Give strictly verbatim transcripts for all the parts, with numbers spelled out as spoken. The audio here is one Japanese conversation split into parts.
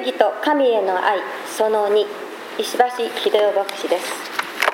義と神への愛そのに、石橋秀夫牧師です。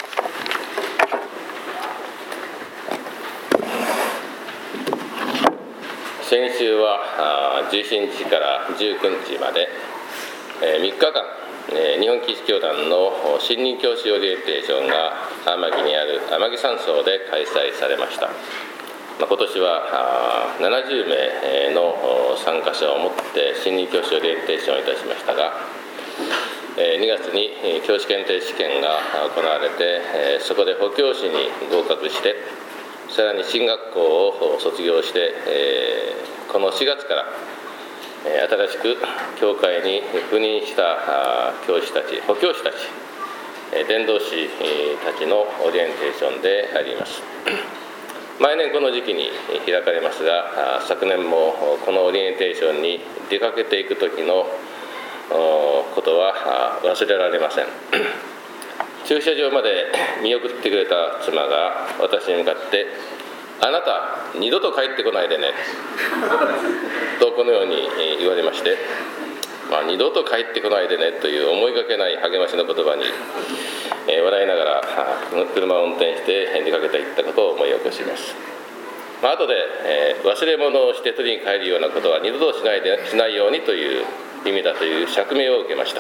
先週はじゅうしちにちからじゅうくにちまでみっかかん、日本キリスト教団の新任教師オリエンテーションが天城にある天城山荘で開催されました。今年はななじゅうめいの参加者をもって新任教師オリエンテーションをいたしましたが、にがつに教師検定試験が行われて、そこで補教師に合格して、さらに進学校を卒業して、このしがつから新しく教会に赴任した教師たち、補教師たち、伝道師たちのオリエンテーションであります。毎年この時期に開かれますが、昨年もこのオリエンテーションに出かけていく時のことは忘れられません。駐車場まで見送ってくれた妻が私に向かって、あなた二度と帰ってこないでねとこのように言われまして、まあ、二度と帰ってこないでねという思いがけない励ましの言葉に、えー、笑いながら車を運転して出かけていったことを思い起こします。まあ後で、えー、忘れ物をして取りに帰るようなことは二度としないでしないようにという意味だという釈明を受けました。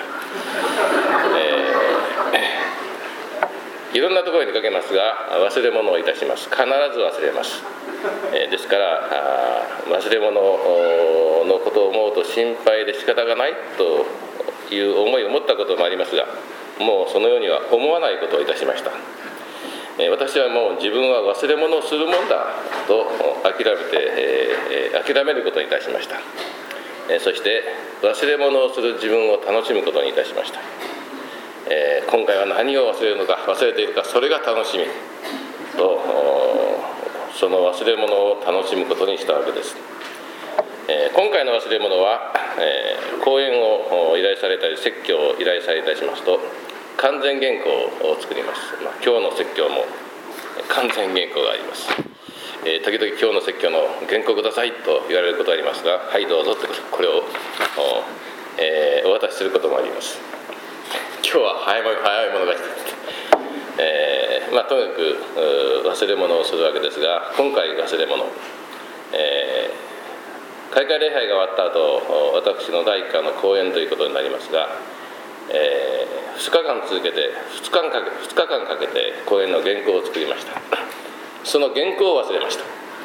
えーいろんなところに出かけますが、忘れ物をいたします。必ず忘れます。えー、ですから忘れ物のことを思うと心配で仕方がないという思いを持ったこともありますが、もうそのようには思わないことをいたしました。えー、私はもう自分は忘れ物をするもんだと諦めて、えー、諦めることにいたしました。えー、そして忘れ物をする自分を楽しむことにいたしました。えー、今回は何を忘れるのか、忘れているか、それが楽しみと、その忘れ物を楽しむことにしたわけです。えー、今回の忘れ物は、えー、講演を依頼されたり説教を依頼されたりしますと、完全原稿を作ります。まあ、今日の説教も完全原稿があります。えー、時々今日の説教の原稿くださいと言われることがありますが、はいどうぞとこれを、えー、お渡しすることもあります。今日は早い早いものが来て、えーまあ、とにかく忘れ物をするわけですが、今回忘れ物、えー、開会礼拝が終わった後、私のだいいっかいの講演ということになりますが、えー、ふつかかん続けて2日間かけ、ふつかかんかけて講演の原稿を作りました。その原稿を忘れました。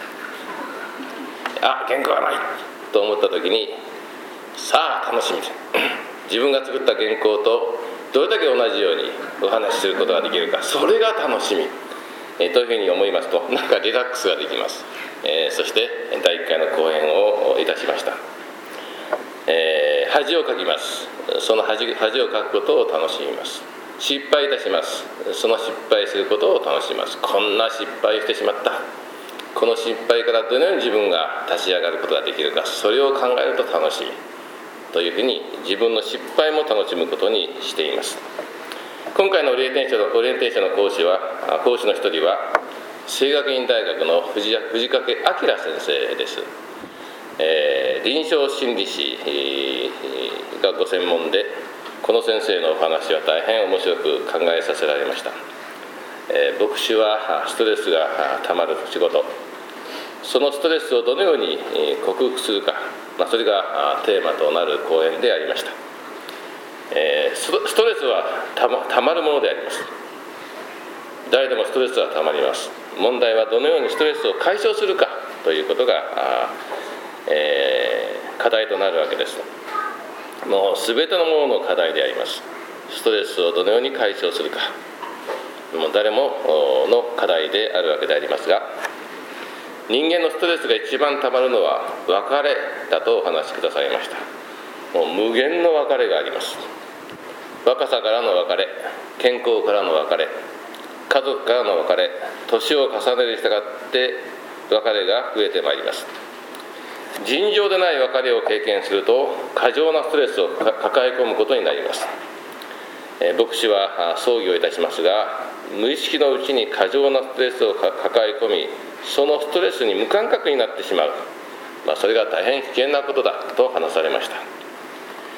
あ、原稿がないと思った時に、さあ楽しみで自分が作った原稿とどれだけ同じようにお話しすることができるか、それが楽しみ、えー、というふうに思いますと、なんかリラックスができます。えー、そしてだいいっかいの講演をいたしました。えー、恥をかきます。その 恥, 恥をかくことを楽しみます。失敗いたします。その失敗することを楽しみます。こんな失敗をしてしまった、この失敗からどのように自分が立ち上がることができるか、それを考えると楽しみというふうに自分の失敗も楽しむことにしています。今回のオリエンテーションの、オリエンテーションの講師は、講師の一人は聖学院大学の藤藤掛明先生です。えー、臨床心理士がご専門で、この先生のお話は大変面白く考えさせられました。えー、牧師はストレスがたまる仕事、そのストレスをどのように克服するか、まあ、それがテーマとなる講演でありました。えー、ストレスはた ま, たまるものであります。誰でもストレスはたまります。問題はどのようにストレスを解消するかということが、えー、課題となるわけです。もう全てのものの課題であります。ストレスをどのように解消するか、もう誰もの課題であるわけでありますが、人間のストレスが一番たまるのは別れだとお話しくださいました。もう無限の別れがあります。若さからの別れ、健康からの別れ、家族からの別れ、年を重ねるに従って別れが増えてまいります。尋常でない別れを経験すると過剰なストレスを抱え込むことになります。え牧師は葬儀をいたしますが、無意識のうちに過剰なストレスを抱え込み、そのストレスに無感覚になってしまう、まあ、それが大変危険なことだと話されました。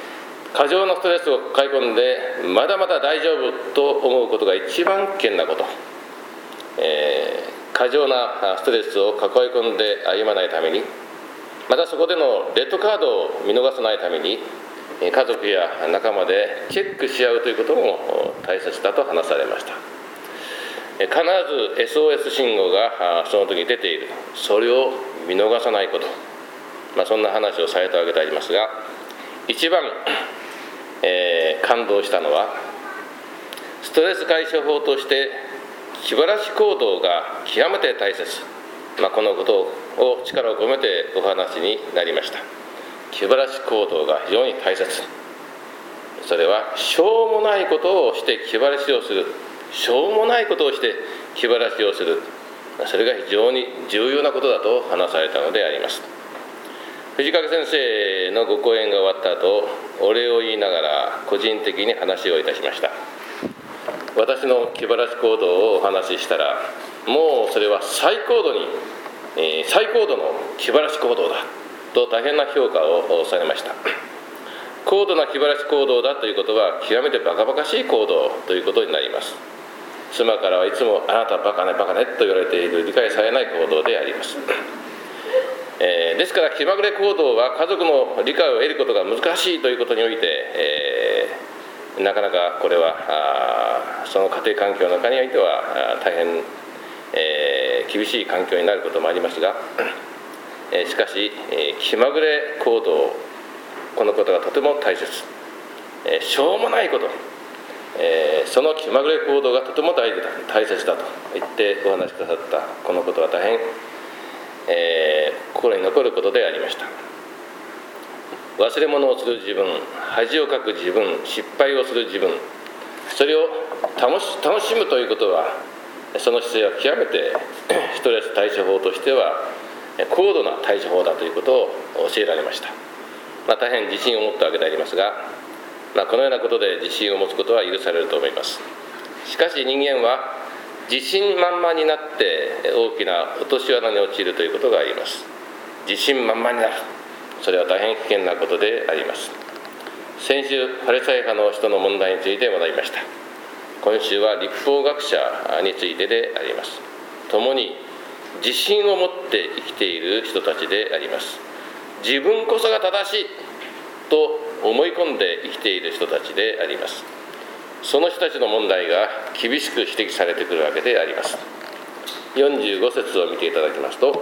過剰なストレスを抱え込んでまだまだ大丈夫と思うことが一番危険なこと、えー、過剰なストレスを抱え込んで歩まないために、またそこでのレッドカードを見逃さないために、家族や仲間でチェックし合うということも大切だと話されました。必ず エスオーエス 信号がその時出ている、それを見逃さないこと、まあ、そんな話をされたわけでありますが、一番、えー、感動したのは、ストレス解消法として気晴らし行動が極めて大切、まあ、このことを力を込めてお話になりました。気晴らし行動が非常に大切、それはしょうもないことをして気晴らしをする、しょうもないことをして気晴らしをする、それが非常に重要なことだと話されたのであります。藤掛先生のご講演が終わった後、お礼を言いながら個人的に話をいたしました。私の気晴らし行動をお話ししたら、もうそれは最高度に、えー、最高度の気晴らし行動だと大変な評価をされました。高度な気晴らし行動だということは極めてバカバカしい行動ということになります。妻からはいつもあなたバカねバカねと言われている理解されない行動であります。えー、ですから気まぐれ行動は家族の理解を得ることが難しいということにおいて、えー、なかなかこれはその家庭環境の中においては大変、えー、厳しい環境になることもありますが、えー、しかし、えー、気まぐれ行動、このことがとても大切、えー、しょうもないこと、えー、その気まぐれ行動がとても大事だ、大切だと言ってお話しくださったこのことは大変、えー、心に残ることでありました。忘れ物をする自分、恥をかく自分、失敗をする自分、それを楽し、楽しむということは、その姿勢は極めてストレス対処法としては高度な対処法だということを教えられました。まあ、大変自信を持ったわけでありますが、まあ、このようなことで自信を持つことは許されると思います。しかし人間は自信満々になって大きな落とし穴に陥るということがあります。自信満々になる、それは大変危険なことであります。先週パレサイ派の人の問題について学びました。今週は立法学者についてであります。共に自信を持って生きている人たちであります。自分こそが正しいと思い込んで生きている人たちであります。その人たちの問題が厳しく指摘されてくるわけであります。よんじゅうご節を見ていただきますと、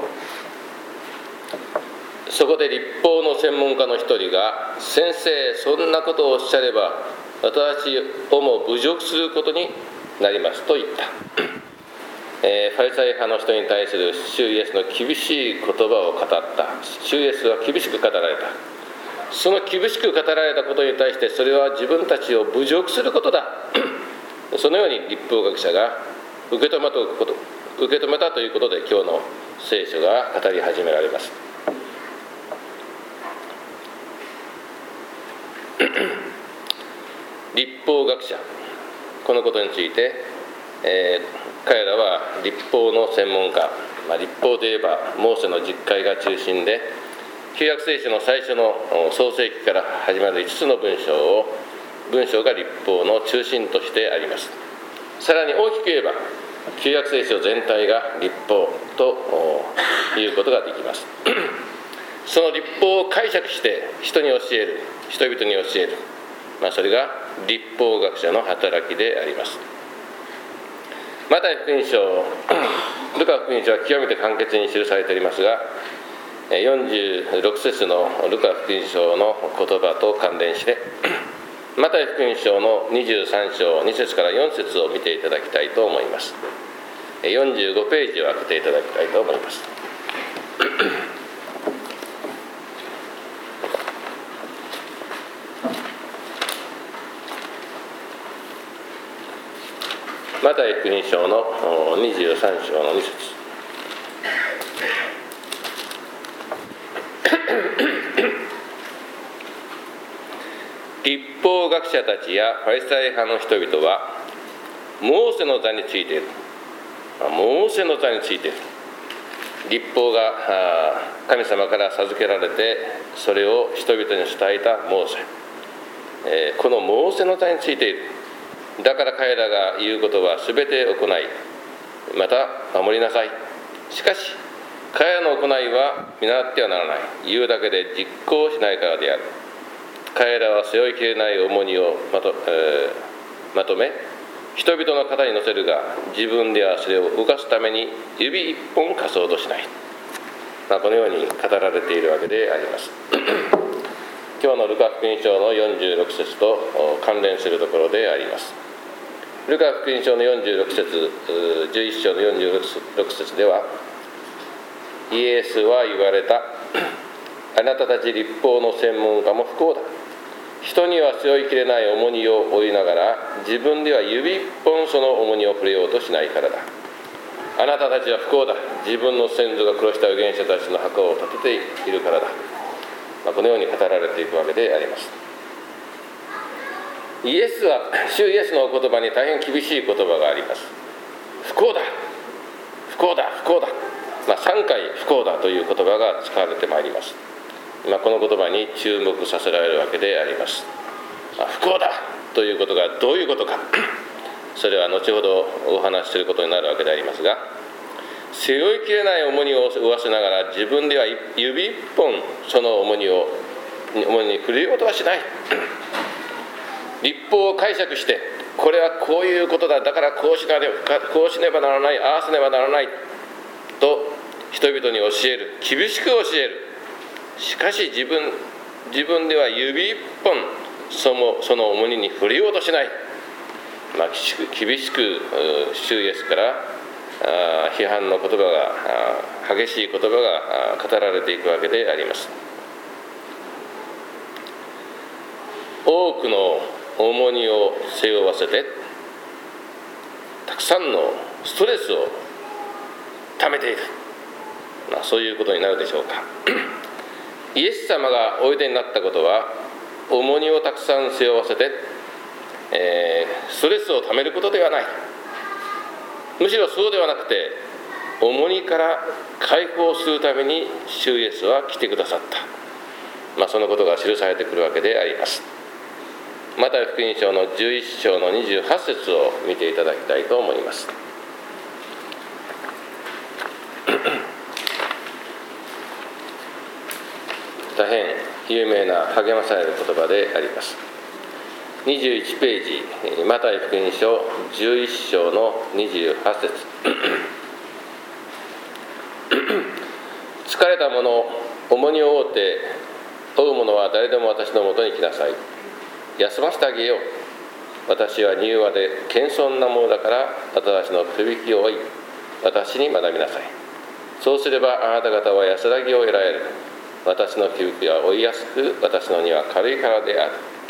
そこで立法の専門家の一人が、先生、そんなことをおっしゃれば私をも侮辱することになりますと言った。えー、ファリサイ派の人に対する主イエスの厳しい言葉を語った。主イエスは厳しく語られた。その厳しく語られたことに対して、それは自分たちを侮辱することだそのように立法学者が受け止めたこと、受け止めたということで、今日の聖書が語り始められます。立法学者、このことについて、えー、彼らは立法の専門家、まあ、立法といえばモーセの実会が中心で、旧約聖書の最初の創世記から始まるいつつの文章を文章が立法の中心としてあります。さらに大きく言えば旧約聖書全体が立法ということができます。その立法を解釈して人に教える、人々に教える、まあ、それが立法学者の働きであります。マタイ福音書、ルカ福音書は極めて簡潔に記されておりますが、よんじゅうろく節のルカ福音書の言葉と関連して、マタイ福音書のにじゅうさん章に節からよん節を見ていただきたいと思います。よんじゅうごページを開けていただきたいと思います。マタイ福音書のにじゅうさん章のに節。立法学者たちやファリサイ派の人々はモーセの座についている。モーセの座についている。立法が神様から授けられて、それを人々に伝えたモーセ。 えー、このモーセの座についている。だから彼らが言うことはすべて行い、また守りなさい。しかし彼らの行いは見習ってはならない。言うだけで実行しないからである。彼らは背負いきれない重荷をまと、えー、まとめ、人々の肩に乗せるが、自分ではそれを動かすために指一本貸そうとしない。まあ、このように語られているわけであります。今日のルカ福音書のよんじゅうろく節と関連するところであります。ルカ福音書のよんじゅうろく節、じゅういっ章のよんじゅうろく節では、イエスは言われた。あなたたち律法の専門家も不幸だ。人には背負いきれない重荷を負いながら、自分では指一本その重荷を触れようとしないからだ。あなたたちは不幸だ。自分の先祖が殺した預言者たちの墓を建てているからだ。まあ、このように語られていくわけであります。イエスは、主イエスのお言葉に大変厳しい言葉があります。不幸だ、不幸だ、不幸だ。まあ、さんかい不幸だという言葉が使われてまいります。まあ、この言葉に注目させられるわけであります。まあ、不幸だということがどういうことか、それは後ほどお話しすることになるわけでありますが、背負いきれない重荷を負わせながら、自分では指一本その重荷を重荷に触れようとはしない。律法を解釈して、これはこういうことだ、だからこうしなれば、こうしねばならない、ああしねばならないと人々に教える、厳しく教える。しかし自分自分では指一本そのその重荷に触れようとしない。まあ、厳しく主イエスから批判の言葉が、激しい言葉が語られていくわけであります。多くの重荷を背負わせて、たくさんのストレスを溜めている、まあ、そういうことになるでしょうか。イエス様がおいでになったことは、重荷をたくさん背負わせて、えー、ストレスを溜めることではない。むしろそうではなくて、重荷から解放するために主イエスは来てくださった、まあ、そのことが記されてくるわけであります。マタイ福音書のじゅういっ章のにじゅうはち節を見ていただきたいと思います。大変有名な励まされる言葉であります。にじゅういちページ、マタイ福音書じゅういっ章のにじゅうはち節。疲れた者、重荷を負うて負う者は誰でも私のもとに来なさい。休ませてあげよう。私は柔和で謙遜なものだから、私のくびきを追い、私に学びなさい。そうすればあなた方は安らぎを得られる。私のくびきは追いやすく、私の荷は軽いからである。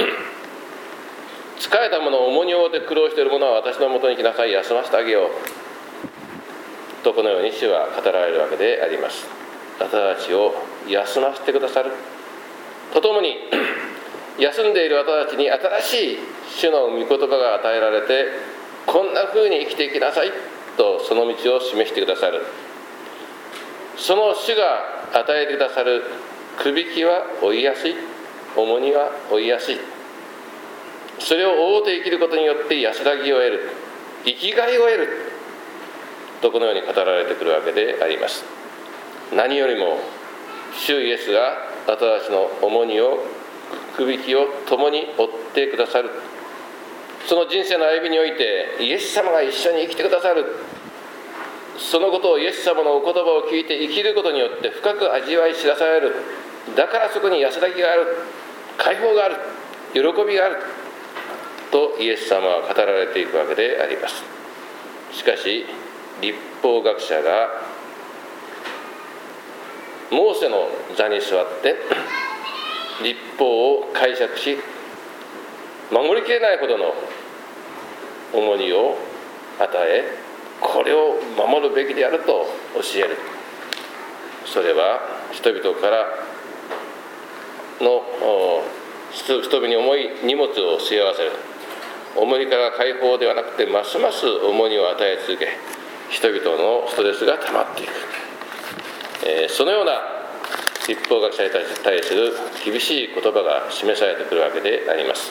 疲れた者、重荷を負って苦労している者は私のもとに来なさい。休ませてあげよう。とこのように主は語られるわけであります。あなたたちを休ませてくださるとともに、休んでいる私たちに新しい主の御言葉が与えられて、こんな風に生きていきなさいとその道を示してくださる。その主が与えてくださるくびきは負いやすい、重荷は負いやすい。それを追うて生きることによって安らぎを得る、生きがいを得るとこのように語られてくるわけであります。何よりも主イエスが私たちの重荷を、くびきを共に負ってくださる。その人生の歩みにおいてイエス様が一緒に生きてくださる。そのことをイエス様のお言葉を聞いて生きることによって深く味わい知らされる。だからそこに安らぎがある、解放がある、喜びがあるとイエス様は語られていくわけであります。しかし律法学者がモーセの座に座って律法を解釈し、守りきれないほどの重荷を与え、これを守るべきであると教える。それは人々からの人々に重い荷物を背負わせる、重荷から解放ではなくて、ますます重荷を与え続け、人々のストレスが溜まっていく、えー、そのような立法学者に対する厳しい言葉が示されてくるわけであります。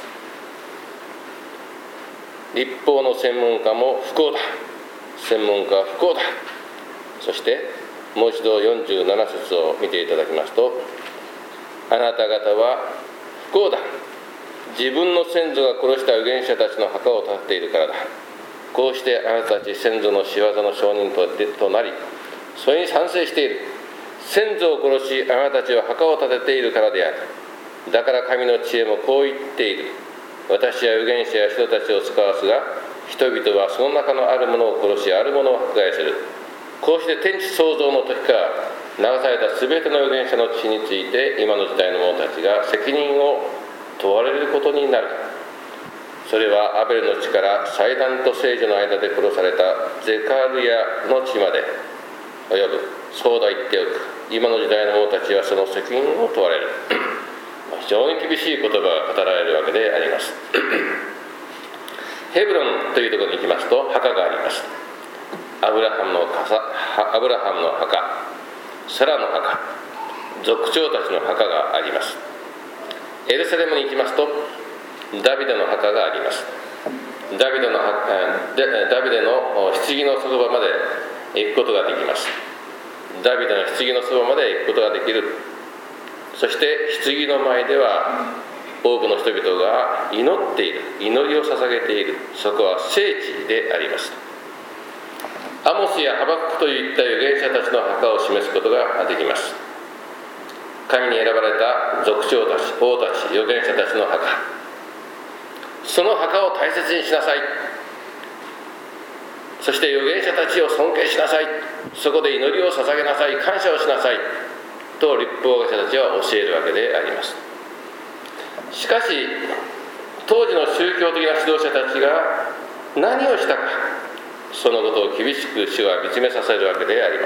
立法の専門家も不幸だ、専門家は不幸だ。そしてもう一度よんじゅうなな節を見ていただきますと、あなた方は不幸だ、自分の先祖が殺した預言者たちの墓を建てているからだ。こうしてあなたたち先祖の仕業の証人となり、それに賛成している。先祖を殺し、あなたたちは墓を建てているからである。だから神の知恵もこう言っている。私は預言者や人たちを使わすが、人々はその中のあるものを殺し、あるものを迫害する。こうして天地創造の時から流されたすべての預言者の血について、今の時代の者たちが責任を問われることになる。それはアベルの血から祭壇と聖女の間で殺されたゼカルヤの血まで及ぶ。そうだ言っておく。今の時代の者たちはその責任を問われる。非常に厳しい言葉が語られるわけであります。ヘブロンというところに行きますと墓があります。アブラハムのアブラハムの墓、サラの墓、族長たちの墓があります。エルサレムに行きますとダビデの墓があります。ダビデのダビデの棺のそばまで行くことができます。ダビデの棺のそばまで行くことができる。そして棺の前では多くの人々が祈っている、祈りを捧げている。そこは聖地であります。アモスやハバククといった預言者たちの墓を示すことができます。神に選ばれた族長たち、王たち、預言者たちの墓、その墓を大切にしなさい。そして預言者たちを尊敬しなさい。そこで祈りを捧げなさい、感謝をしなさいと律法学者たちは教えるわけであります。しかし当時の宗教的な指導者たちが何をしたか、そのことを厳しく主は見つめさせるわけであります。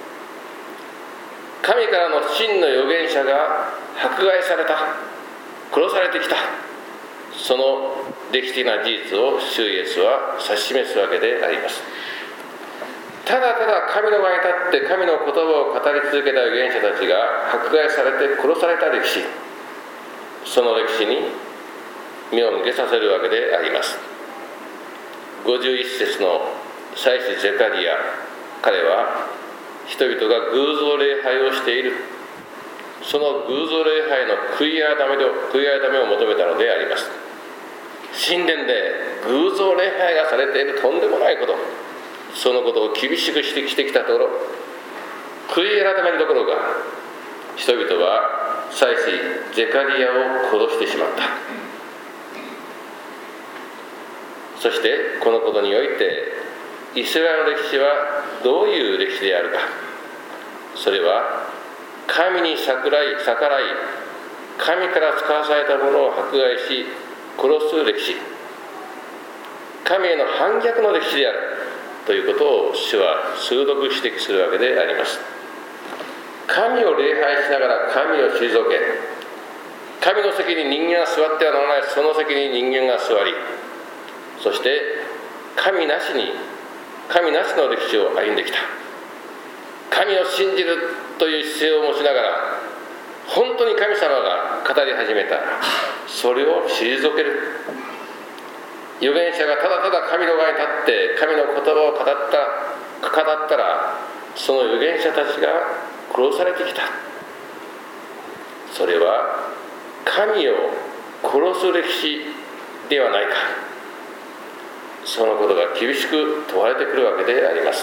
神からの真の預言者が迫害された、殺されてきた、その歴史的な事実を主イエスは指し示すわけであります。ただただ神の前に立って神の言葉を語り続けた預言者たちが迫害されて殺された歴史、その歴史に目を向けさせるわけであります。ごじゅういち節の祭司ゼカリヤ、彼は人々が偶像礼拝をしている、その偶像礼拝の悔い改めを、悔い改めを求めたのであります。神殿で偶像礼拝がされているとんでもないこと、そのことを厳しく指摘してきたところ、悔い改めるどころか人々は祭司ゼカリヤを殺してしまった。そしてこのことにおいてイスラエルの歴史はどういう歴史であるか、それは神に逆らい逆らい神から使わされたものを迫害し殺す歴史、神への反逆の歴史であるということを主は鋭く指摘するわけであります。神を礼拝しながら神を退け、神の席に人間が座ってはならない、その席に人間が座り、そして神なしに神なしの歴史を歩んできた。神を信じるという姿勢を持ちながら本当に神様が語り始めたらそれを退ける。預言者がただただ神の前に立って神の言葉を語った語ったら、その預言者たちが殺されてきた。それは神を殺す歴史ではないか、そのことが厳しく問われてくるわけであります。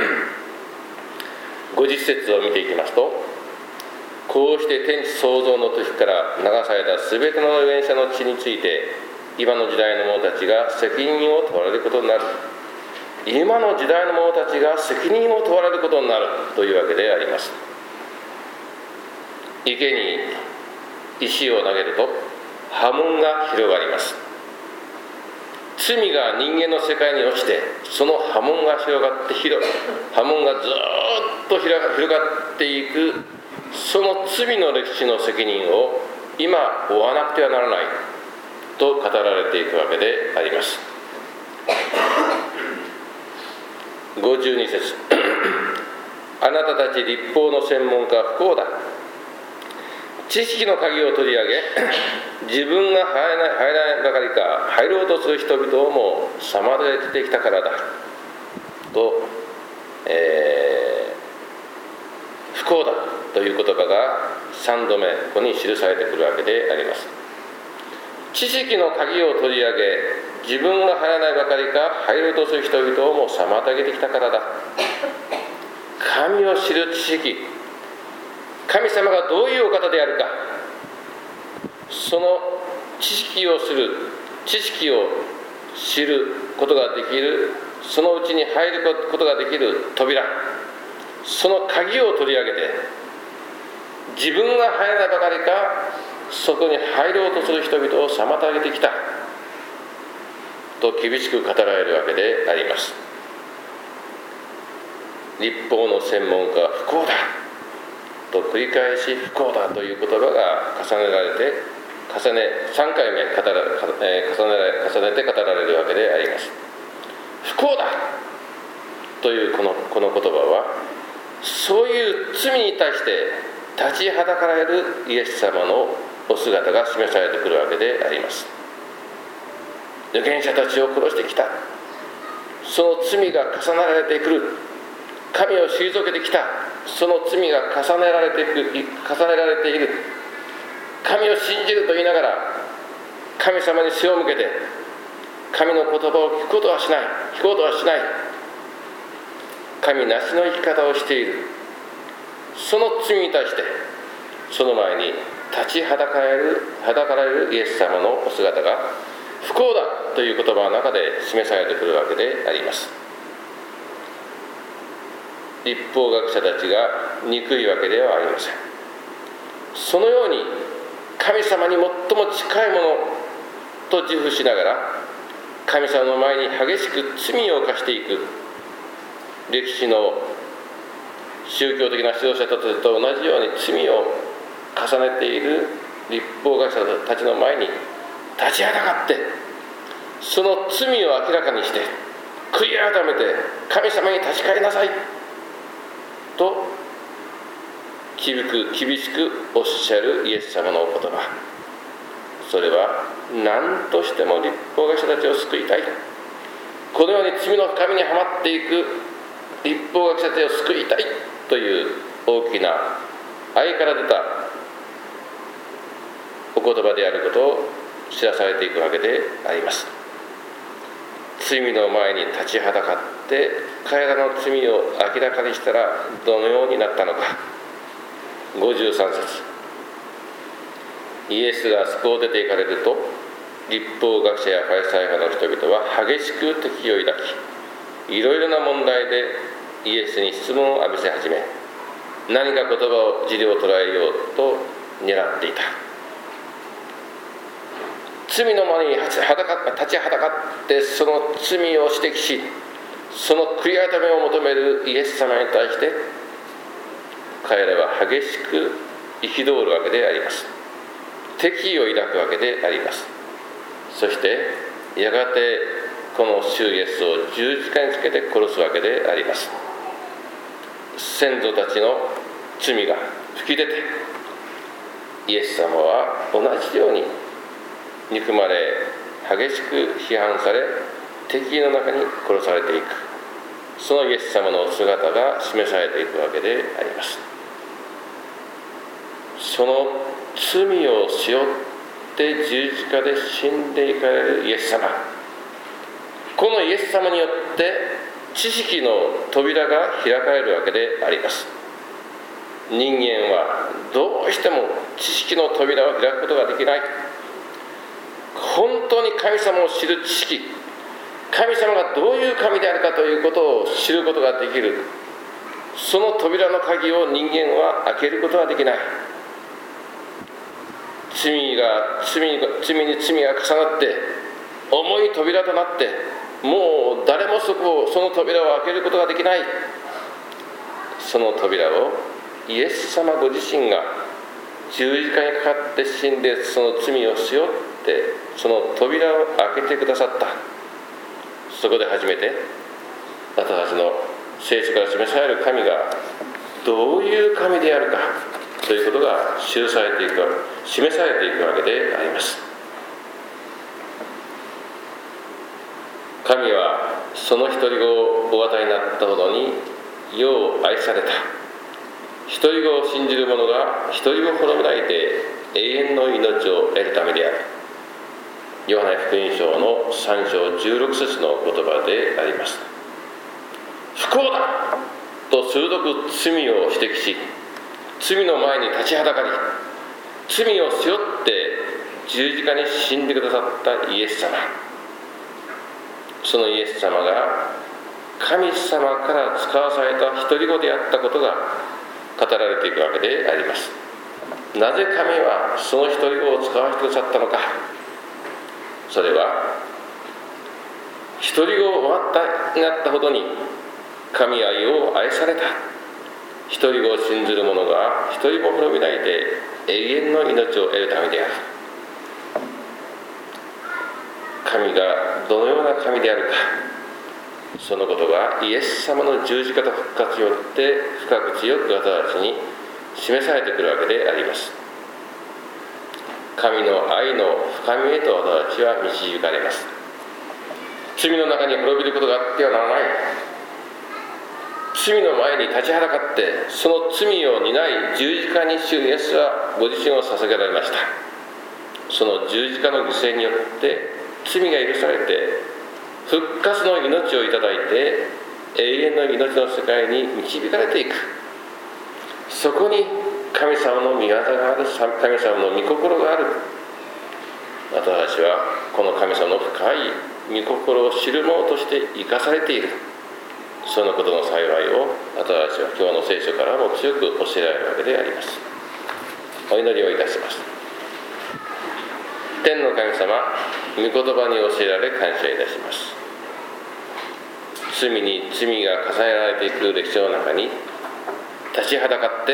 ごじゅっ節を見ていきますと、こうして天地創造の時から流されたすべての預言者の血について今の時代の者たちが責任を問われることになる。今の時代の者たちが責任を問われることになるというわけであります。池に石を投げると波紋が広がります。罪が人間の世界に落ちてその波紋が広がって広波紋がずっと広がっていく、その罪の歴史の責任を今負わなくてはならないと語られていくわけであります。ごじゅうに節あなたたち律法の専門家は不幸だ、 知識の鍵を取り上げ、自分が入らない、入らないばかりか入ろうとする人々をも妨げてきたからだと、えー、不幸だという言葉がさんどめここに記されてくるわけであります。知識の鍵を取り上げ、自分が入らないばかりか入ろうとする人々をも妨げてきたからだ。神を知る知識、神様がどういうお方であるか、その知識をする、知識を知ることができる、そのうちに入ることができる扉、その鍵を取り上げて、自分が入らないばかりかそこに入ろうとする人々を妨げてきたと厳しく語られるわけであります。律法の専門家は不幸だと繰り返し不幸だという言葉が重ねられて重ねさんかいめ語ら、えー、重ねられ重ねて語られるわけであります。不幸だというこの、この言葉は、そういう罪に対して立ちはだかれるイエス様のお姿が示されてくるわけであります。預言者たちを殺してきた、その罪が重ねられてくる、神を退けてきた、その罪が重ねられていく、重ねられている、神を信じると言いながら神様に背を向けて神の言葉を聞くことはしない、聞くことはしない、神なしの生き方をしている、その罪に対してその前に立ちはだかれる、はだかられるイエス様のお姿が不幸だという言葉の中で示されてくるわけであります。律法学者たちが憎いわけではありません。そのように神様に最も近いものと自負しながら神様の前に激しく罪を犯していく、歴史の宗教的な指導者たちと同じように罪を重ねている律法学者たちの前に立ちはだかって、その罪を明らかにして悔い改めて神様に立ち返りなさいと厳く厳しくおっしゃるイエス様のお言葉、それは何としても律法学者たちを救いたい、このように罪の深みにはまっていく律法学者たちを救いたいという大きな愛から出たお言葉であることを知らされていくわけであります。罪の前に立ちはだかって彼らの罪を明らかにしたらどのようになったのか。ごじゅうさん節、イエスがあそこを出て行かれると律法学者やファリサイ派の人々は激しく敵を抱き、いろいろな問題でイエスに質問を浴びせ始め、何か言葉を尻を捉えようと狙っていた。罪の前に立ちはだかってその罪を指摘し、その悔い改めを求めるイエス様に対して彼らは激しく憤るわけであります。敵意を抱くわけであります。そしてやがてこの主イエスを十字架につけて殺すわけであります。先祖たちの罪が吹き出て、イエス様は同じように憎まれ激しく批判され敵意の中に殺されていく、そのイエス様の姿が示されていくわけであります。その罪を背負って十字架で死んでいかれるイエス様、このイエス様によって知識の扉が開かれるわけであります。人間はどうしても知識の扉を開くことができない。本当に神様を知る知識、神様がどういう神であるかということを知ることができる、その扉の鍵を人間は開けることはできない。罪が罪に罪に罪が重なって重い扉となって、もう誰もそこをその扉を開けることができない。その扉をイエス様ご自身が十字架にかかって死んで、その罪を背負ってその扉を開けてくださった。そこで初めて私たちの聖書から示される神がどういう神であるか、 ということが記されていく、示されていくわけであります。神はその独り子をお与えになったほどに世を愛された。独り子を信じる者が独り子を滅びないで永遠の命を得るためである。ヨハネ福音書のさん章じゅうろく節の言葉であります。不幸だと鋭く罪を指摘し、罪の前に立ちはだかり、罪を背負って十字架に死んでくださったイエス様。そのイエス様が神様から使わされた独り子であったことが語られていくわけであります。なぜ神はその独り子を使わせてくださったのか。それは独り子をお与えになったほどに神愛を愛された。独り子を信ずる者が一人も滅びないで永遠の命を得るためである。神がどのような神であるか、そのことがイエス様の十字架と復活によって深く強く私たちに示されてくるわけであります。神の愛の深みへと私たちは導かれます。罪の中に滅びることがあってはならない。罪の前に立ちはだかってその罪を担い十字架に主イエスはご自身を捧げられました。その十字架の犠牲によって罪が許されて復活の命をいただいて永遠の命の世界に導かれていく。そこに神様の御業がある、神様の御心がある。私たちはこの神様の深い御心を知る者として生かされている。そのことの幸いを私たちは今日の聖書からも強く教えられるわけであります。お祈りをいたします。天の神様、御言葉に教えられ感謝いたします。罪に罪が重ねられていく歴史の中に立ちはだかって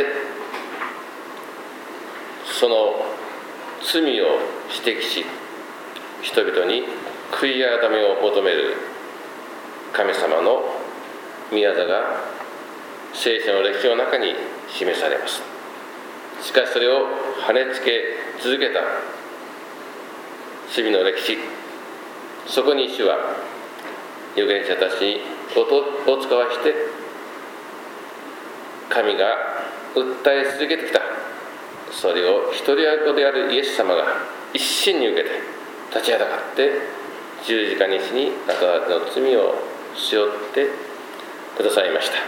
その罪を指摘し、人々に悔い改めを求める神様の御業が聖書の歴史の中に示されます。しかしそれを跳ねつけ続けた罪の歴史、そこに主は預言者たちに音を使わして神が訴え続けてきた。それを一人子であるイエス様が一心に受けて立ちはだかって十字架に死に私たちの罪を背負ってくださいました。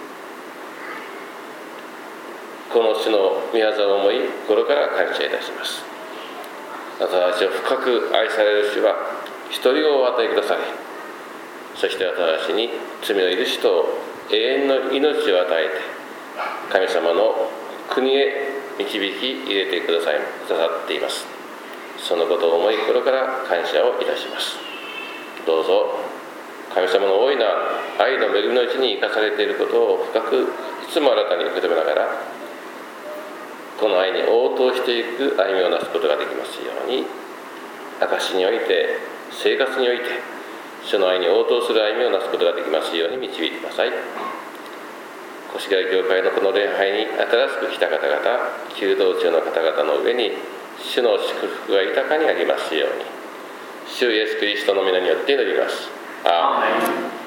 この主の御業を思い心から感謝いたします。私たちを深く愛される主は一人子をお与えください。そして私たちに罪の許しと永遠の命を与えて神様の国へ導き入れてくださいくださっています。そのことを思い心から感謝をいたします。どうぞ神様の大いな愛の恵みのうちに生かされていることを深くいつも新たに受け止めながら、この愛に応答していく歩みをなすことができますように、証において生活において主の愛に応答する歩みをなすことができますように導いてください。越谷教会のこの礼拝に新しく来た方々、求道中の方々の上に主の祝福が豊かにありますように、主イエスキリストの皆によって祈ります。アーメン。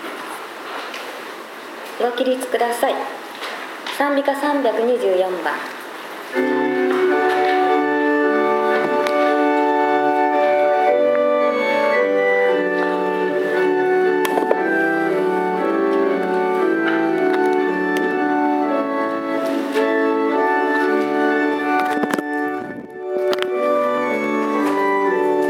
ご起立ください。賛美歌さんびゃくにじゅうよんばん。